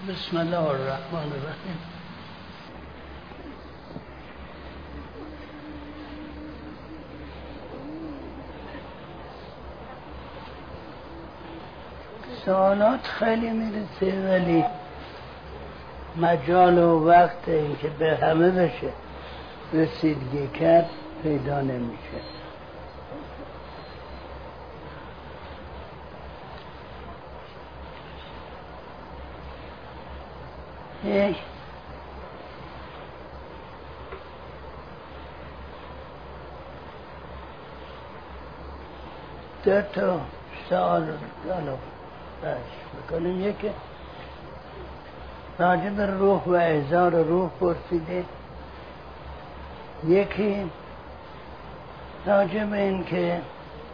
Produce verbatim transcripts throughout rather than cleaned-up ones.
بسم الله الرحمن الرحیم. سوالات خیلی میرسه ولی مجال و وقت اینکه به همه بشه رسیدگی کرد پیدا نمیشه. یک دو تا سوال رو بحث بکنیم. یکی راجع به روح و احضار روح پرسیده، یکی راجع به این که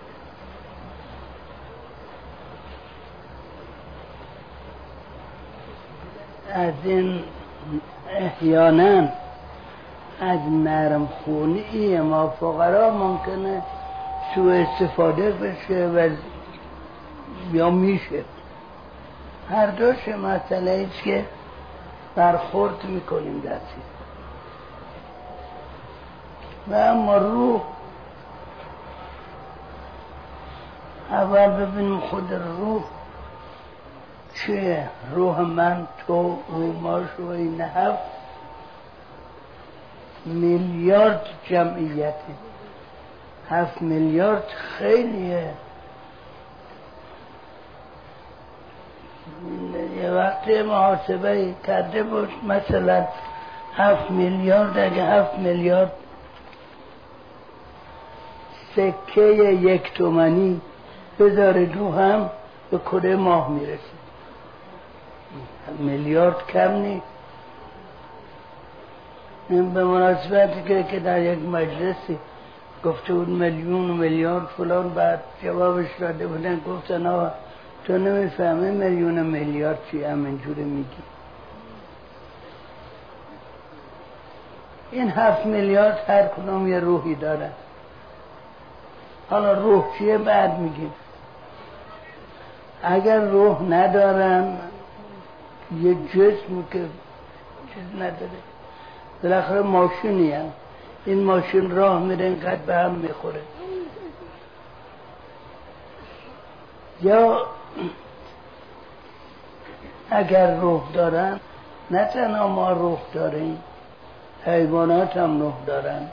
از این احیانا از نرم خونی ما فقرا ممکنه سوء استفاده بشه و یا میشه. هر دوش مسئله ایست که برخورد میکنیم دستی. و اما روح، اول ببینیم خود روح چیه. روح من، تو، او، ما، شو، این هفت میلیارد جمعیته. هفت میلیارد خیلیه. یه وقتی محاسبه کرده بود مثلا هفت میلیارد، اگه هفت میلیارد سکه یک تومنی بذاره دو هم به کره ماه میرسه. میلیارد کم نیست. این به مناسبتی که, که در یک مجلسی گفته بود میلیون و میلیارد فلان، بعد جوابش داده بودن گفتن آقا تو نمیفهمی میلیون و میلیارد چی، همینجوری میگی. این هفت میلیارد هر کدوم یه روحی دارن. حالا روح چیه بعد میگیم. اگر روح ندارن یه جسم که چیز نداره، بالاخره ماشینی هم. این ماشین راه میره اینقدر به هم میخوره. یا اگر روح دارن، نه تنها ما روح داریم، حیوانات هم روح دارن.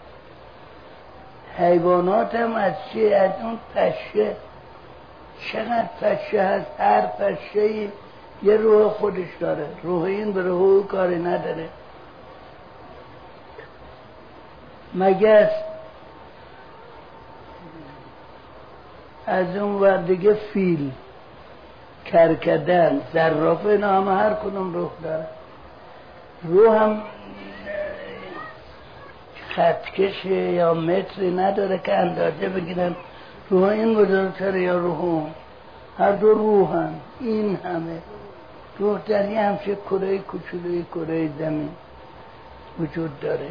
حیوانات هم از چی؟ از اون پشه. چقدر پشه هست، هر پشه یه روح خودش داره. روح این به روح کاری نداره. مگس از اون ور دیگه فیل، کرکدن، زرافه، اینا همه هر کدوم روح داره. روح هم خطکش یا متری نداره که اندازه بگیرن روح این بزرگتره یا روح اون. هر دو روح هم. این همه روح در یه همچه کره کوچولوی کره زمین وجود داره.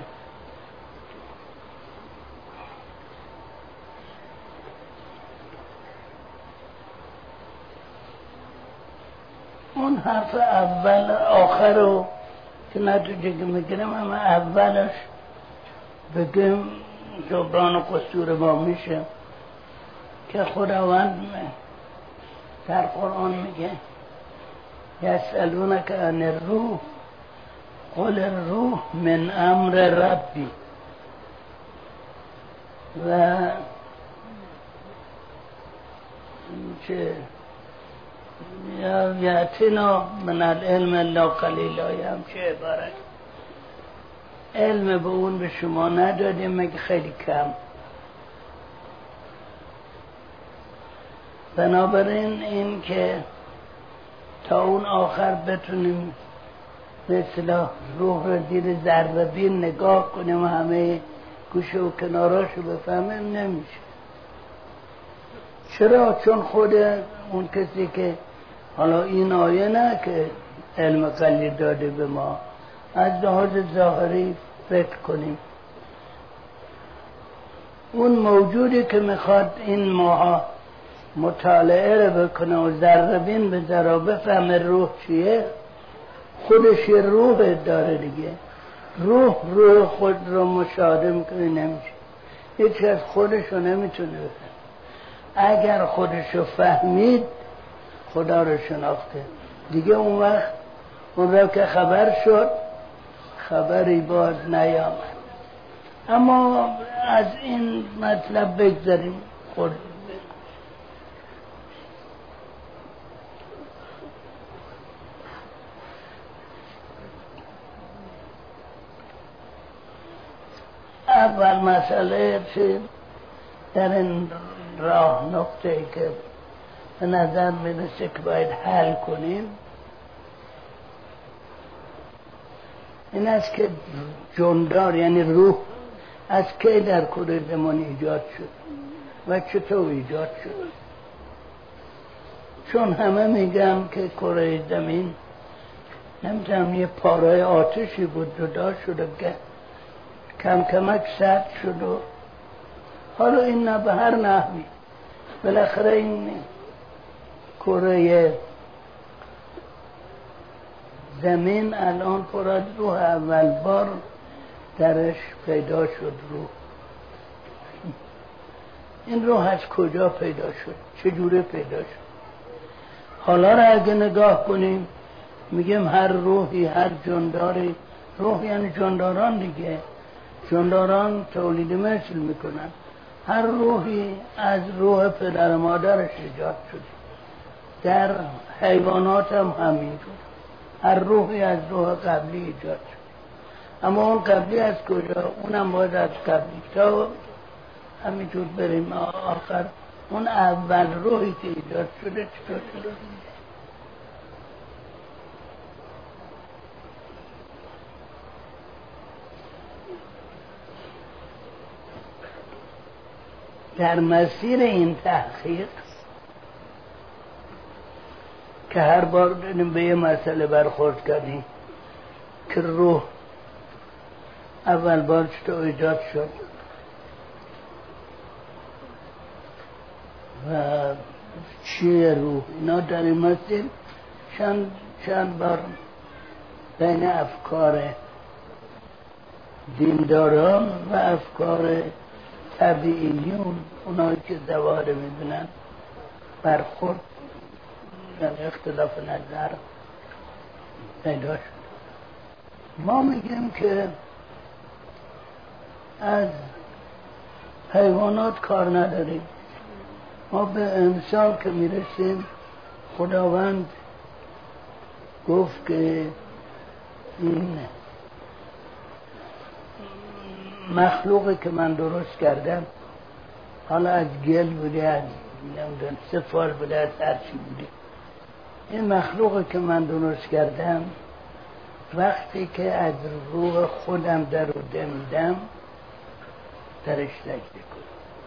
اون حرف اول آخر رو که نتیجه که میگیرم، اما اولش بگیم جبران و قصور ما میشه که خداوند در قرآن میگه یسألونک عن الروح قل الروح من امر ربی و چه یا یاتینا من العلم الا قلیلا، یا همچه عبارت. علم به اون به شما ندادیم مگه خیلی کم. بنابراین این که تا اون آخر بتونیم مثلا روح رو زیر ذره بین نگاه کنیم و همه گوشه و کناراشو بفهمیم نمیشه. چرا؟ چون خود اون کسی که حالا این آیه نه که علم قلیل داده به ما، از لحاظ ظاهری فکر کنیم اون موجودی که میخواد این ماها مطالعه رو بکنه و ذره بین به ذره بفهمه روح چیه، خودش یه روح داره دیگه. روح روح خود رو مشاهده میکنه نمیشه، هیچ از خودش رو نمیتونه بفهم. اگر خودش رو فهمید خدا رو شناخته دیگه. اون وقت اون رو که خبر شد خبری باز نیامد. اما از این مطلب بگذاریم. خود اول مسئله چه در این راه نقطه‌ای که به نظر میرسه که باید حل کنیم این است که جاندار یعنی روح از کی در کره زمین ایجاد شد و چطور ایجاد شد. چون همه میگم که کره زمین نمیدونم یه پاره آتشی بود جدا شده که کم کمک سرد شد و حالا این نه به هر نحوی بالاخره این کره زمین الان پر از روح اول بار درش پیدا شد. روح این روح از کجا پیدا شد؟ چجوره پیدا شد؟ حالا را اگه نگاه کنیم میگیم هر روحی هر جانداری، روح یعنی جانداران دیگه، جانداران تولید مثل میکنن. هر روحی از روح پدر مادرش ایجاد شد. در حیوانات هم همینطور، هر روحی از روح قبلی ایجاد شد. اما اون قبلی از کجا؟ اونم باید از قبلی تا همینطور بریم آخر اون اول روحی که ایجاد شده چطور شده؟ در مسیر این تحقیق که هر بار به یه مسئله برخورد کردیم که روح اول بار چطور ایجاد شد و چیه روح، اینا در این مسیر چند, چند بار بین افکار دینداران و افکار طبیعیون، اونایی که زواهر میدونن، برخورد یعنی اختلاف نظر پیدا شد. ما میگیم که از حیوانات کار نداریم، ما به انسان که میرسیم خداوند گفت که این مخلوقی که من درست کردم، حالا از گل بوده، از نمیدونم سفال بوده، از هرچی بوده، این مخلوقی که من درست کردم وقتی که از روح خودم در رو دمیدم درش سجده کنم.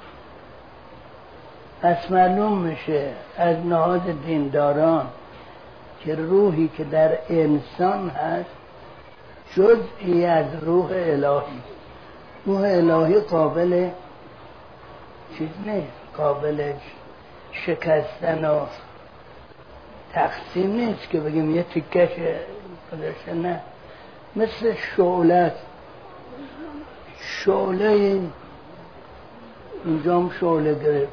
پس معلوم میشه از نهاد دینداران که روحی که در انسان هست جزئی از روح الهی. روح الهی قابل چیز نیست، قابل شکستن و تقسیم نیست که بگیم یه تکش خودشه، نه، مثل شعله. شعله اینجام شعله گرفت،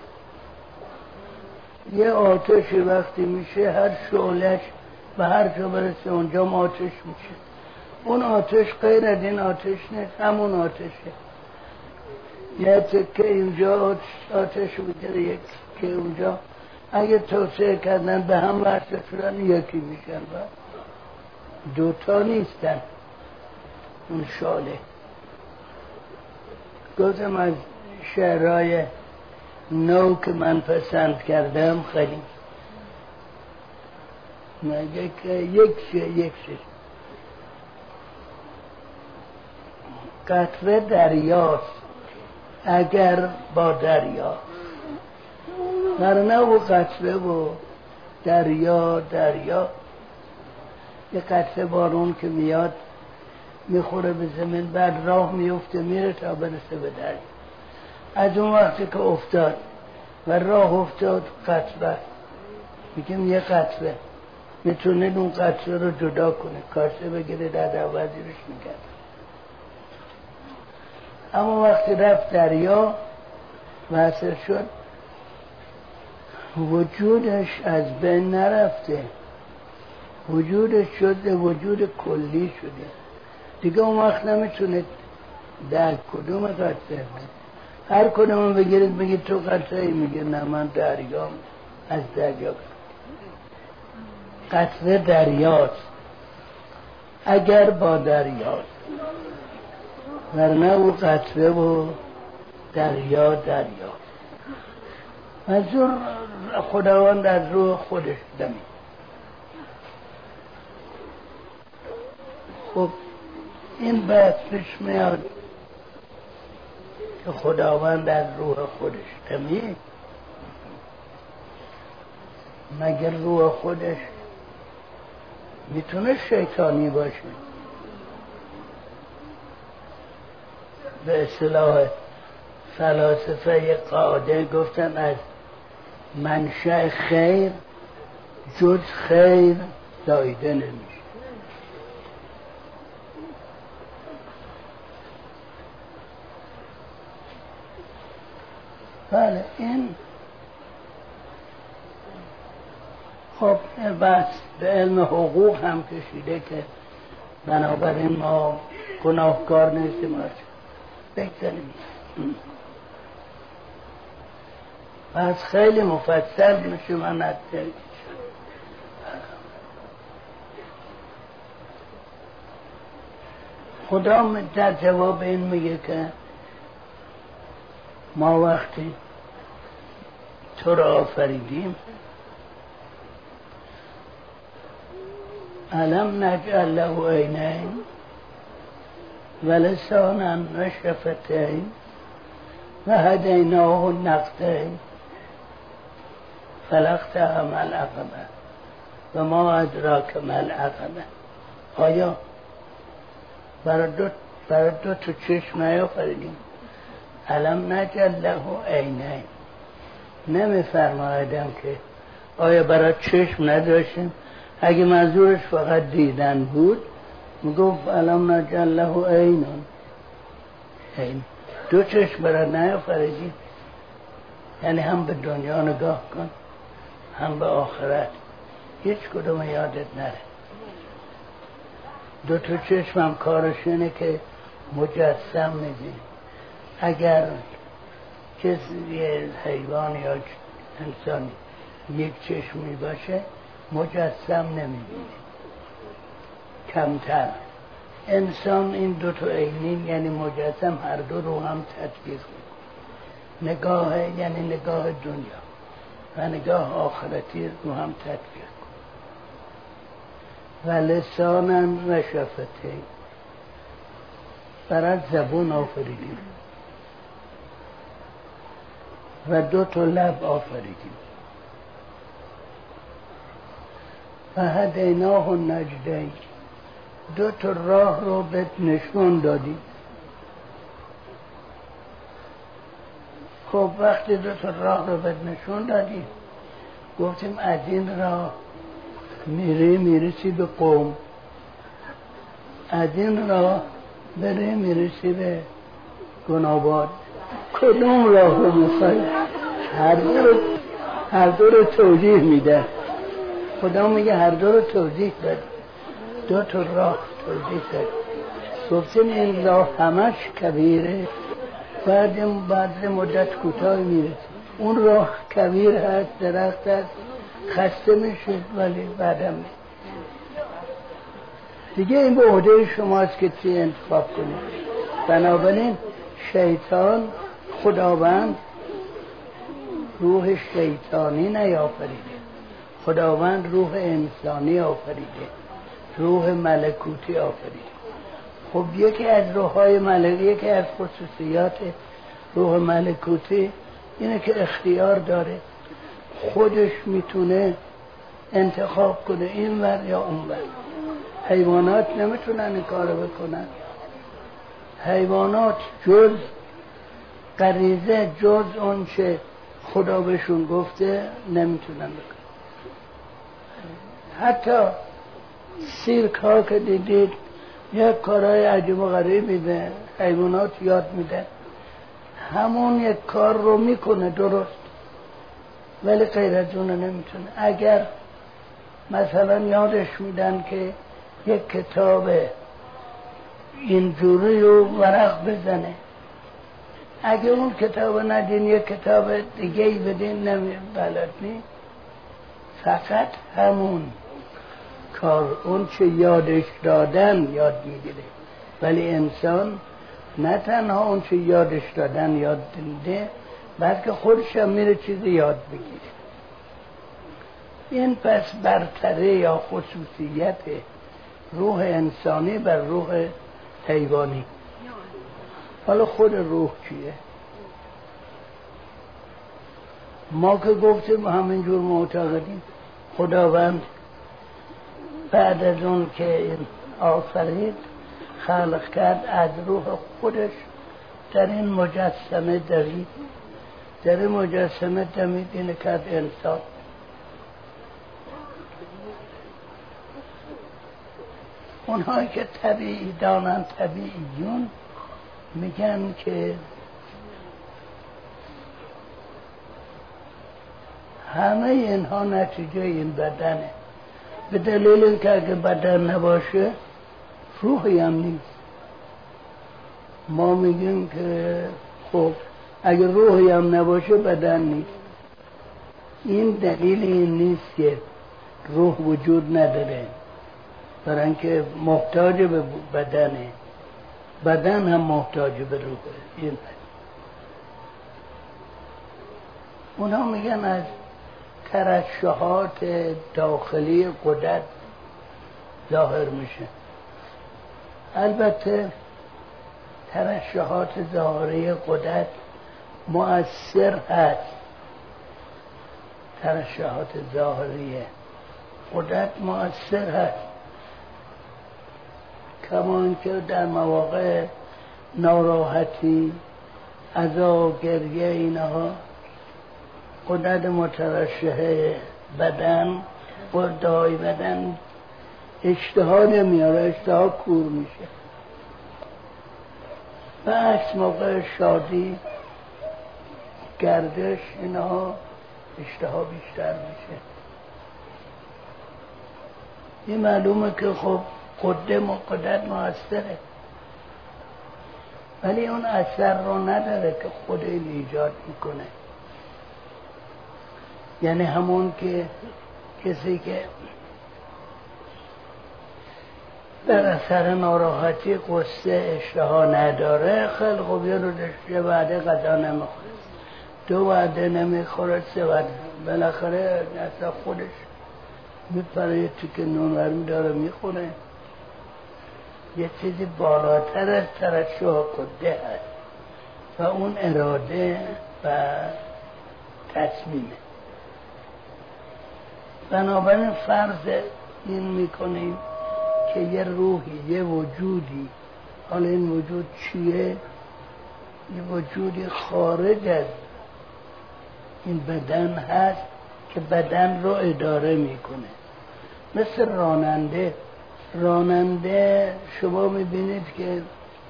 یه آتشی وقتی میشه هر شعلهش به هر جا برسه اونجام آتش میشه. اون آتش غیر از این آتش نیست، همون آتشه. یه تکه اینجا آتش بگیره، یک که اونجا، اگه توسعه کردن به هم ورسه شدن یکی میشن و دوتا نیستن. اون شاله گفتم از شعرهای نو که من پسند کردم خیلی یک یک یک قطره دریاست اگر با دریا، ورنه و قطره و دریا دریا. یه قطره بارون که میاد میخوره به زمین، بعد راه میفته میره تا برسه به دریا. از اون وقتی که افتاد و راه افتاد قطره، میگیم یه قطره. میتونه اون قطره رو جدا کنه، کاسه بگیره در عوضیرش میکرد. اما وقتی رفت دریا وصل شد وجودش از بین نرفته، وجودش شده وجود کلی شده دیگه. اون وقت نمیتونه در کدوم قطره، هر کدوم بگیرید بگید تو قطره ای، میگه نه من دریام، از دریا. قطره دریاست اگر با دریاست، ورنه او قطره و دریا دریا. منظور خداوند از روح خودش دمید. خب این بحث پیش میاد که خداوند از روح خودش دمید، مگر روح خودش میتونه شیطانی باشه؟ به اصطلاح فلاسفه قاعده گفتن از منشأ خیر جز خیر زایده نمیشه. بله این خب بس به علم حقوق هم کشیده که بنابراین ما گناهکار نیستیم. بگذاریم بس خیلی مفصل میشه. من نداریم خدا در جواب این میگه که ما وقتی تو را آفریدیم علم نجعل له عینین و لسانا و شفتین و هدیناه النجدین فلاقتحم العقبة و ما ادراک ما العقبة. آیا برای دو, برای دو تو چشم نیافریدیم؟ علم نجعل له عینین، نمیفرمایدم که آیا برای چشم نداشتیم؟ اگه منظورش فقط دیدن بود میگفت علم نجعل له عینون، عین دو چشم برای نیافریدیم. یعنی هم به دنیا نگاه کن هم به آخرت، هیچ کدوم یادت نره. دو تا چشم هم کارش اینه که مجسم میدی. اگر کسی یه حیوان یا انسان یک چشمی باشه مجسم نمیبینه، کمتر. انسان این دو تا عینین یعنی مجسم هر دو رو هم تطبیق کنه. نگاه یعنی نگاه دنیا و نگاه آخرتی رو هم تطبیق کنه. و لسانا و شفتین، برای زبون آفریدیم و دو تا لب آفریدیم. و هدیناه النجدین، دو تا راه رو به نشون دادیم. خب وقتی دو تا راه رو به نشون دادیم گفتیم از این راه میری میرسی به قوم، از این راه بری میرسی به گناباد. کدوم راه رو میخوایی؟ هر دو رو هر دو رو توضیح میده. خدا میگه هر دو رو توضیح داد، دو تا راه توضیح داد. گفتیم این راه همش کبیره، بعد بعد مدت کوتاه میرسه. اون راه کبیر هست، درخت هست، خسته میشه ولی بعدم دیگه این به عهده شماست که چی انتخاب کنید. بنابراین شیطان خداوند روح شیطانی نیافریده، خداوند روح انسانی آفریده، روح ملکوتی آفریده. خب یکی از روح‌های ملکوتی، یکی از خصوصیات روح ملکوتی اینه که اختیار داره، خودش میتونه انتخاب کنه این ور یا اون ور. حیوانات نمیتونن این کارو بکنن. حیوانات جز غریزه، جز اون چه خدا بهشون گفته نمیتونن بکنن. حتی سیرک ها که دیدید یک کارهای عجیب و غریب میده، حیوانات یاد میده، همون یک کار رو میکنه درست، ولی غیر از اون نمیتونه. اگر مثلا یادش میدن که یک کتاب اینجوری رو ورق بزنه، اگه اون کتاب ندین یک کتاب دیگه ای بدین نمی بلد نی، فقط همون کار اون چه یادش دادن یاد میگیره. ولی انسان نه تنها اون چه یادش دادن یاد دیده، بلکه خودش هم میره چیزی یاد بگیره. این پس برتره یا خصوصیت روح انسانی بر روح حیوانی. حالا خود روح چیه؟ ما که گفتیم همینجور معتقدیم خداوند بعد از اون که این آفرید خلق کرد، از روح خودش در این مجسمه دوید، در این مجسمه دمید، اینه کرد انسان. اونهایی که طبیعی دانن، طبیعیون، میگن که همه اینها نتیجه این بدنه، به دلیل اینکه اگه بدن نباشه روحی هم نیست. ما میگیم که خب اگه روحی هم نباشه بدن نیست. این دلیل این نیست که روح وجود نداره، برای اینکه محتاج به بدنه، بدن هم محتاج به روحه. این اونا میگن از ترشحات داخلی قدرت ظاهر میشه. البته ترشحات ظاهری قدرت مؤثر هست، ترشحات ظاهری قدرت مؤثر هست، کما اینکه در مواقع ناراحتی، عذاب، گریه، اینها قدرت مترشحه بدن، قدرهای بدن اشتها نمیاره، اشتها کور میشه. و عکس موقع شادی، گردش، اینها اشتها بیشتر میشه. این معلومه که خب قدرت و قدرت موثره، ولی اون اثر رو نداره که خود این ایجاد میکنه. یعنی همون که کسی که در اثر ناراحتی قصه اشتها نداره، خیلی خوب یه روزش یه وعده غذا نمیخوره، دو وعده نمیخوره، سه وعده، بالاخره اصلا خودش میپره یه تیکه نون ورمی داره میخوره. یه چیزی بالاتر از ترشح قده هست و اون اراده و تصمیمه. بنابراین فرض این میکنیم که یه روحی، یه وجودی، حالا این وجود چیه؟ یه وجودی خارج از این بدن هست که بدن رو اداره میکنه، مثل راننده. راننده شما میبینید که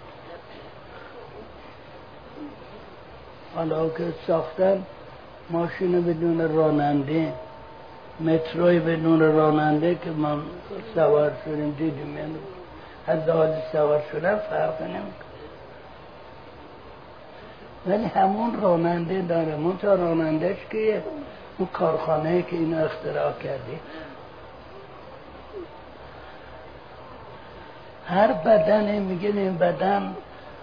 حالا که ساختن ماشین بدون راننده، متروی بدون راننده که ما سوار شدیم دیدیم، یعنی از لحاظ سوار شدن فرق نمیکنه، ولی همون راننده داره. منتها رانندهش که اون کارخانه که اینو اختراع کرده. هر بدن میگن این بدن،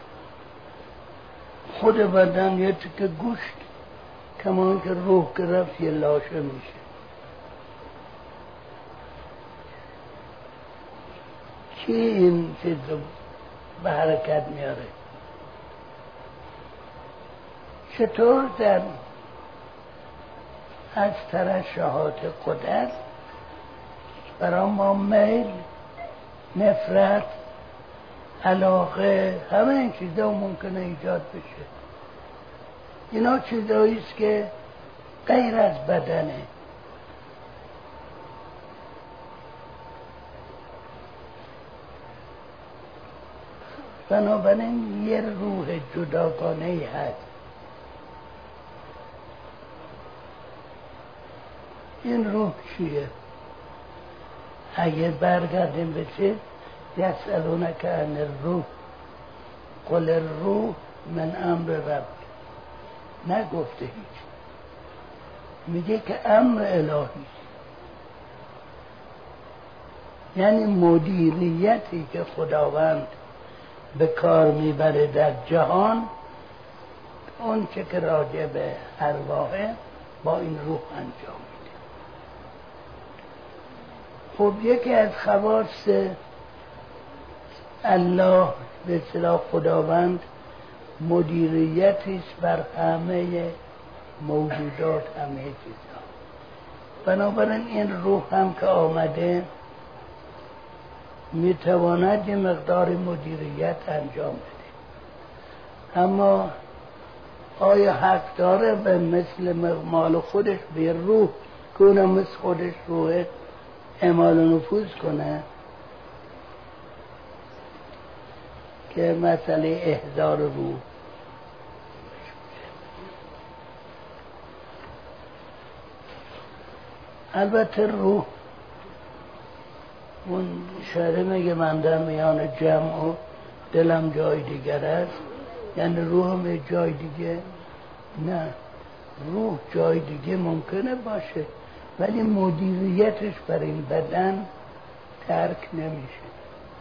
خود بدن یه تکه گوشت، کما اینکه روح که رفت یه لاشه میشه. کی این چیز رو به حرکت میاره؟ چطور در از ترشحات قدرت برای ما میل، نفرت، علاقه، همه این چیزا ممکنه ایجاد بشه. اینا چیزاییست که غیر از بدنه. بنابراین یه روح جداگانه ای هست. این روح چیه؟ اگه برگردیم به چه؟ یسألونک عن الروح قل الروح من امر رب. نگفته هیچ، میگه که امر الهی، یعنی مدیریتی که خداوند به کار میبره در جهان، اون چه که راجع به ارواحه با این روح انجام میده. خب یکی از خواص الله به اصطلاح خداوند مدیریتی است بر همه موجودات، همه چیزها. بنابراین این روح هم که آمده میتواند یه مقدار مدیریت انجام بده، اما آیا حق داره به مثل مال خودش به روح که اونم مثل خودش روح اعمال و نفوذ کنه؟ که مسئله احضار روح. البته روح اون شعره میگه من در میان جمع و دلم جای دیگر است، یعنی روحم یه جای دیگه نه، روح جای دیگه ممکنه باشه ولی مدیریتش بر این بدن ترک نمیشه.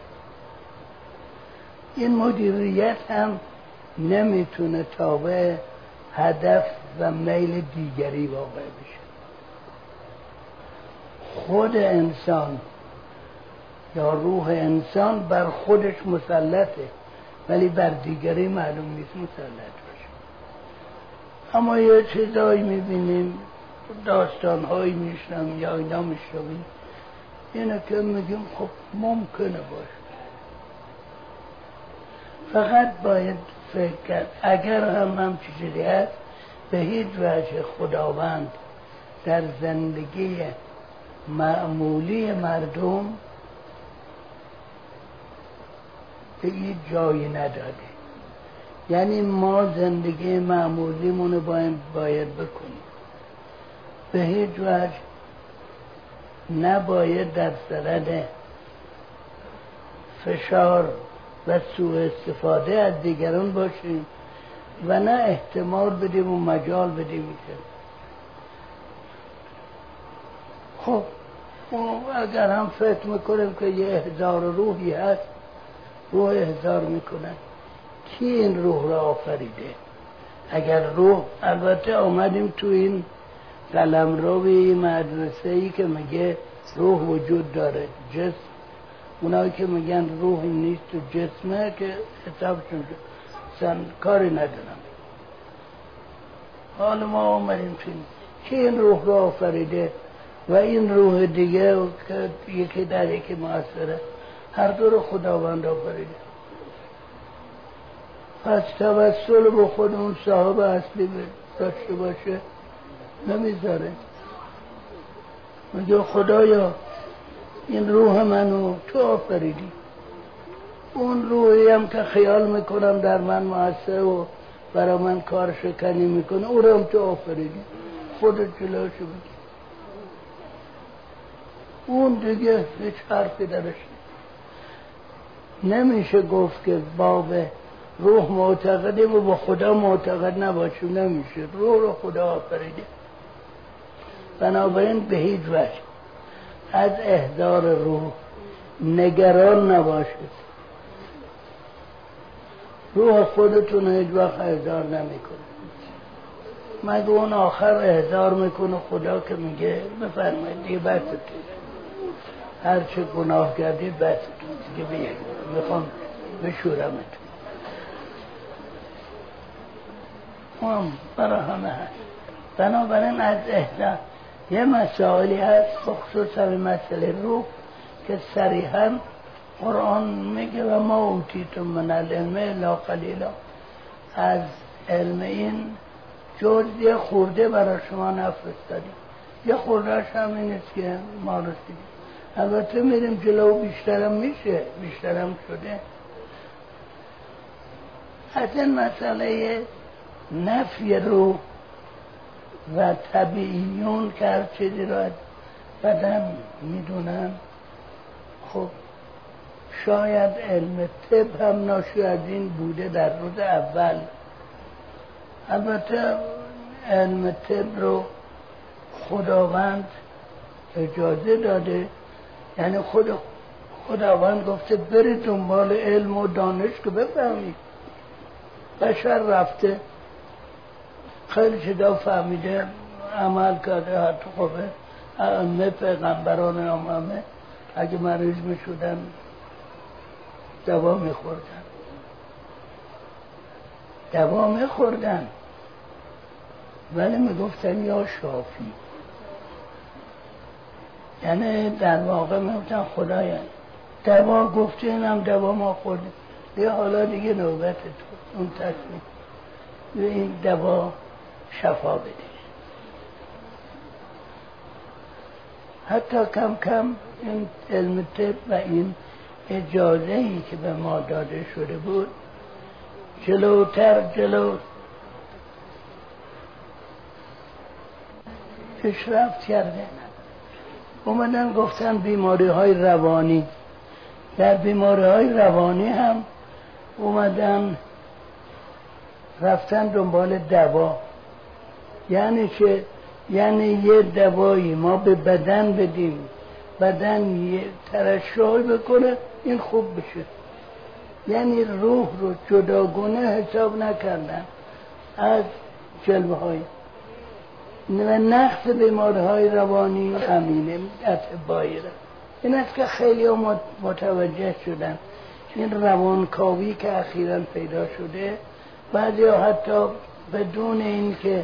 این مدیریت هم نمیتونه تابع هدف و میل دیگری واقع بشه. خود انسان یا روح انسان بر خودش مسلطه ولی بر دیگری معلوم نیست مسلط باشه. اما یه چیزایی میبینیم، داستانهایی میشنم یا اینا میشنویم، اینه که میگیم خب ممکنه باشه، فقط باید فکر کرد اگر هم هم چیزی هست به هیچ وجه خداوند در زندگی معمولی مردم به این جایی نداده. یعنی ما زندگی معمولیمونو باید, باید بکنیم، به هیچ وجه نباید در صدد فشار و سوء استفاده از دیگران باشیم و نه احتمال بدیم و مجال بدیم که خب اگر هم فکر میکنیم که یه احضار روحی هست، روح احضار میکنن، کی این روح را آفریده؟ اگر روح، البته آمدیم تو این قلمروی مدرسه‌ای که میگه روح وجود داره، جسم، اونایی که میگن روح نیست تو جسمه که حسابشون سن کاری ندارم. حالا ما آمدیم تو این کی این روح را آفریده و این روح دیگه که یکی در یکی مؤثره، هر دو رو خداوند آفریده. پس توسل به خود اون صاحب اصلی داشته باشه نمیذاره. میگه خدایا این روح منو تو آفریدی، اون روحی هم که خیال میکنم در من مؤثر و برای من کار شکنی میکنه، اون رو هم تو آفریدی، خودت جلوشو بگی. اون دیگه هیچ حرفی درش نمیشه گفت که باب روح معتقدیم و با خدا معتقد نباشیم، نمیشه. روح رو خدا آفریده، بنابراین به هیچ وجه از احضار روح نگران نباشید. روح خودتون هیچ وقت احضار نمیکنه، مگه اون آخر احضار میکنه خدا که میگه بفرمایید دیگه بسید، هر چه گناه کردید بسید دیگه، بیایید میخوام بشورمتون. هم برای همه هست. بنابراین از احضار یه مسائلی هست، بخصوص همین مسئله روح که صریحاً قرآن میگه و ما اوتیتم من العلم الا قلیلا، از علم این جز یه خورده برای شما نفرستادیم. یه خوردهش هم این است که ما رسیدیم. البته میریم جلو، بیشترم میشه، بیشترم شده، حتی مسئله نفی روح و طبیعیون که هر چیزی را بدن میدونن، خب شاید علم طب هم ناشی از این بوده در روز اول. البته علم طب رو خداوند اجازه داده، یعنی خود خداوند گفته برید دنبال علم و دانش که بفهمید. بشر رفته خیلی چیزا فهمیده، عمل کرده. حتی خب ائمه پیغمبران همه اگه مریض می شدن دوا می خوردن دوا می خوردن ولی می گفتن یا شافی، یعنی در واقع می گفتن خدایا دوا گفته اینم دوا ما خوردیم، یه حالا دیگه نوبت تو اون تصمیم به این دوا شفا بده. حتی کم کم این علم طب و این اجازه‌ای که به ما داده شده بود جلوتر جلو پیشرفت کرده. اومدن گفتن بیماری های روانی، در بیماری های روانی هم اومدن رفتن دنبال دوا. یعنی که یعنی یه دوایی ما به بدن بدیم، بدن یه ترشح بکنه این خوب بشه. یعنی روح رو جداگونه حساب نکردن از جلوه های و نقص بیماری های روانی همینه اتباعی را. این است که خیلی متوجه شدن این روانکاوی که اخیراً پیدا شده. بعضی ها حتی بدون این که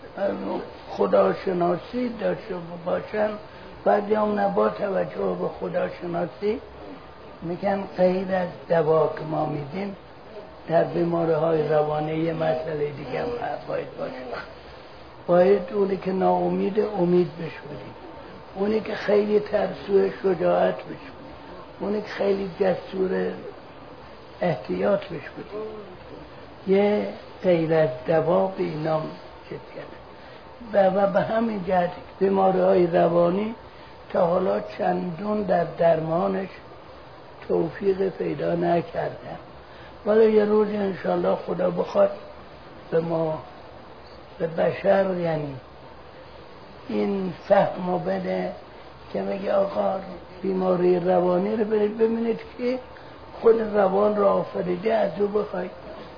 خداشناسی داشته باشن، بعضی هم نبا توجه به خداشناسی میگن غیر از دوا که ما میدیم در بیماری های روانی یه مسئله دیگه هم باید باشه. باید اونی که ناامید امید بشوریم، اونی که خیلی ترسو شجاعت بشوریم، اونی که خیلی جسور احتیاط بشوریم. یه غیر از دوا به اینام چیز کرده و به همین جهت بیماری های روانی تا حالا چندون در درمانش توفیق پیدا نکردن، ولی یه روز انشالله خدا بخواد به ما به بشر یعنی این فهم بده که میگه آقا بیماری روانی رو برید ببینید که خود روان را آفریده، از او بخواید.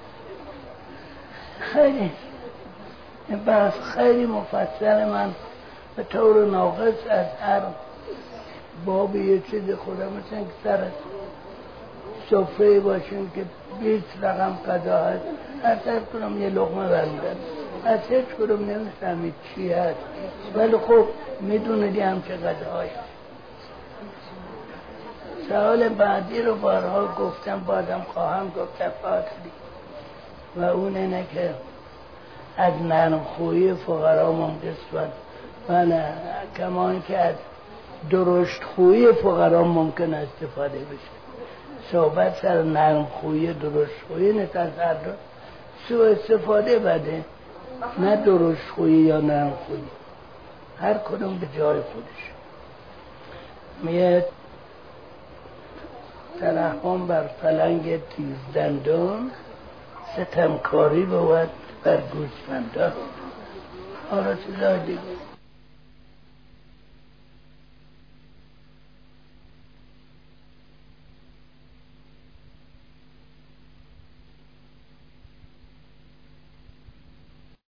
خیلی این بحث خیلی مفصل، من به طور ناقص از هر باب یه چیز خدا مثل که سر سفره باشیم که بیست رقم قضا هست، هر سر کنم یه لقمه برمیدن، از هیچ کنم نمیفهمید چی هست، ولی خب میدونید هم چه قضاهایی. سوال بعدی رو بارها گفتم، بازم خواهم گفت فاطلی، و اون اینه که از نرمخویی فقرا منقص و کمان که از درشت خویی فقرا ممکن استفاده بشه. صحبت سر نرمخویی درشت خویی نیست، از هر دو سو استفاده بده، نه درشت خویی یا نرمخویی، هر کدوم به جای خودش. میاد ترحم بر پلنگ تیزدندان، ستمکاری بود بر گوسفندان. حالا چیزای دیگه